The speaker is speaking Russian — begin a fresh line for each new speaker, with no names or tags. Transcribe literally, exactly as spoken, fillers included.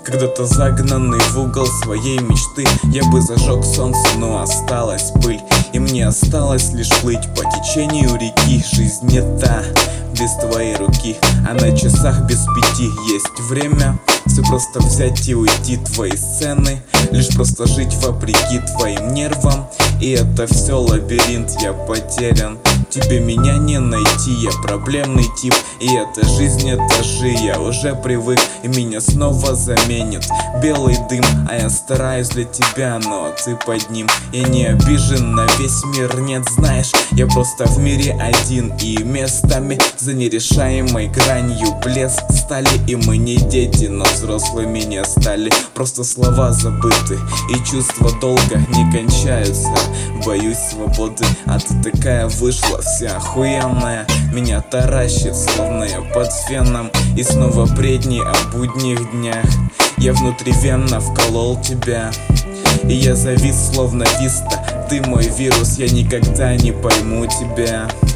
Когда-то загнанный в угол своей мечты, я бы зажег солнце, но осталась пыль, и мне осталось лишь плыть по течению реки. Жизнь не та без твоей руки, а на часах без пяти есть время все просто взять и уйти. Твои сцены лишь просто жить вопреки твоим нервам, и это все лабиринт, я потерян. Тебе меня не найти, я проблемный тип, и эта жизнь этажи. Я уже привык, и меня снова заменит белый дым, а я стараюсь для тебя, но ты под ним. Я не обижен на весь мир, нет, знаешь, я просто в мире один, и местами за нерешаемой гранью блеск стали. И мы не дети, но взрослыми не стали, просто слова забыты, и чувства долго не кончаются. Боюсь свободы, а ты такая вышла, вся охуенная. Меня таращит, словно я под феном, и снова бредни о будних днях. Я внутривенно вколол тебя, и я завис, словно виста. Ты мой вирус, я никогда не пойму тебя.